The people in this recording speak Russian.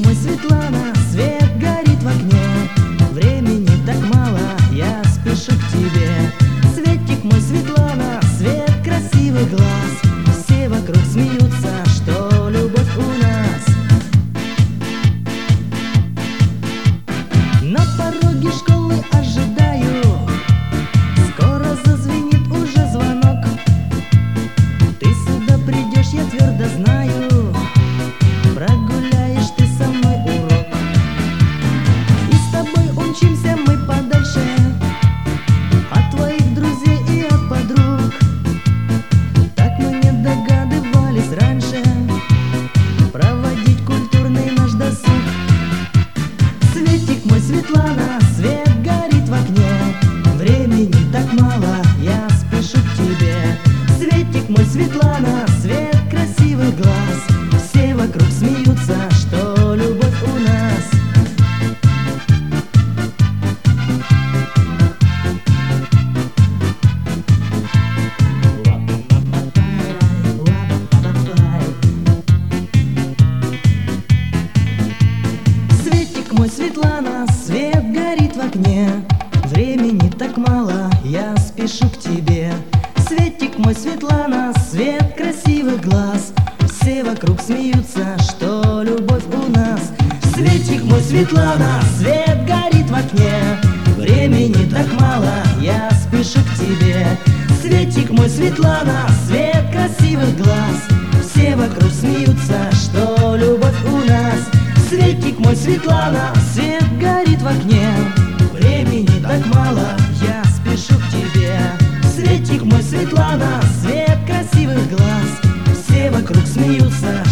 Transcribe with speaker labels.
Speaker 1: мой, Светлана, свет горит в окне. Времени так мало, я спешу к тебе. Светик мой, Светлана, свет красивых глаз. Все вокруг смеются, что любовь у нас. На пороге школы ожидаю, скоро зазвенит уже звонок. Ты сюда придешь, я твердо знаю, прогуляешь ты со мной урок. И с тобой умчимся мы подальше от твоих друзей и от подруг. Так мы не догадывались раньше проводить культурный наш досуг. Светик мой, Светлана, свет горит в окне. Времени так мало, я спешу к тебе. Светик мой, Светлана, свет красивых глаз. Все вокруг смеются, что любовь у нас. Светик мой, Светлана, свет горит в окне. Времени так мало, я спешу к тебе. Светик мой, Светлана, свет красивых глаз. Все вокруг смеются, что любовь у нас. Светик мой, Светлана, свет горит в окне. Времени так мало, я спешу к тебе. Светик мой, Светлана, свет красивых глаз. Все вокруг смеются, что любовь у нас. Светик мой, Светлана, свет горит в окне. Времени так мало, я спешу к тебе. Светик мой, Светлана, свет красивых глаз. Все вокруг смеются,